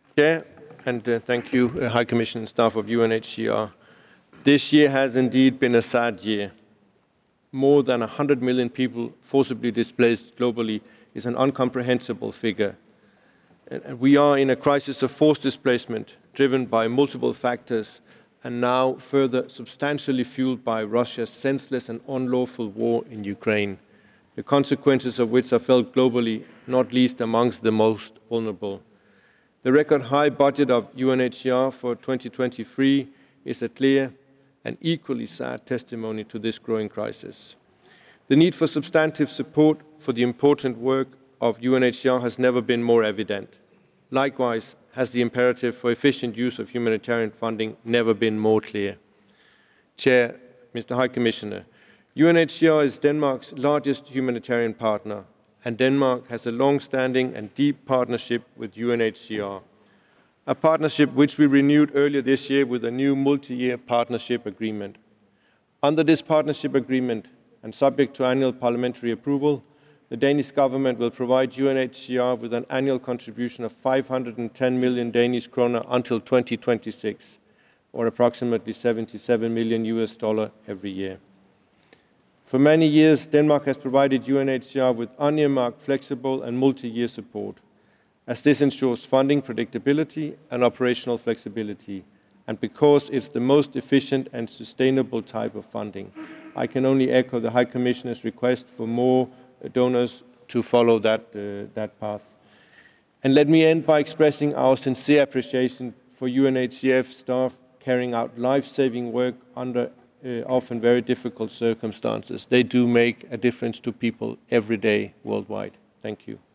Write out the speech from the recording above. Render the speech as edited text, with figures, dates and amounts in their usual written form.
Chair, and thank you, High Commission and staff of UNHCR. This year has indeed been a sad year. More than 100 million people forcibly displaced globally is an incomprehensible figure. And we are in a crisis of forced displacement driven by multiple factors and now further substantially fueled by Russia's senseless and unlawful war in Ukraine, the consequences of which are felt globally, not least amongst the most vulnerable. The record high budget of UNHCR for 2023 is a clear and equally sad testimony to this growing crisis. The need for substantive support for the important work of UNHCR has never been more evident. Likewise, has the imperative for efficient use of humanitarian funding never been more clear. Chair, Mr. High Commissioner, UNHCR is Denmark's largest humanitarian partner, and Denmark has a long-standing and deep partnership with UNHCR, a partnership which we renewed earlier this year with a new multi-year partnership agreement. Under this partnership agreement, and subject to annual parliamentary approval, the Danish government will provide UNHCR with an annual contribution of 510 million Danish kroner until 2026, or approximately $77 million every year. For many years, Denmark has provided UNHCR with unearmarked, flexible and multi-year support, as this ensures funding predictability and operational flexibility, and because it's the most efficient and sustainable type of funding. I can only echo the High Commissioner's request for more donors to follow that path. And let me end by expressing our sincere appreciation for UNHCR staff carrying out life-saving work under often very difficult circumstances. They do make a difference to people every day worldwide. Thank you.